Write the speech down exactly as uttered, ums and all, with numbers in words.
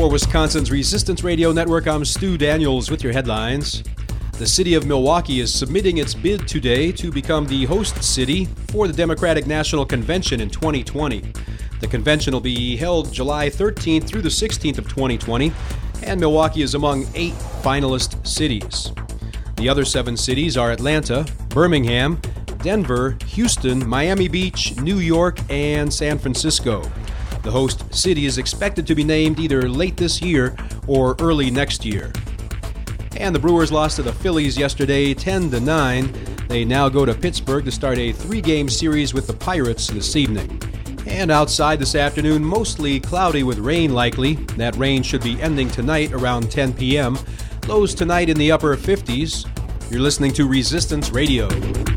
For Wisconsin's Resistance Radio Network, I'm Stu Daniels with your headlines. The city of Milwaukee is submitting its bid today to become the host city for the Democratic National Convention in twenty twenty. The convention will be held July thirteenth through the sixteenth of twenty twenty, and Milwaukee is among eight finalist cities. The other seven cities are Atlanta, Birmingham, Denver, Houston, Miami Beach, New York, and San Francisco. The host city is expected to be named either late this year or early next year. And the Brewers lost to the Phillies yesterday ten to nine. They now go to Pittsburgh to start a three-game series with the Pirates this evening. And outside this afternoon, mostly cloudy with rain likely. That rain should be ending tonight around ten p.m. Lows tonight in the upper fifties. You're listening to Resistance Radio.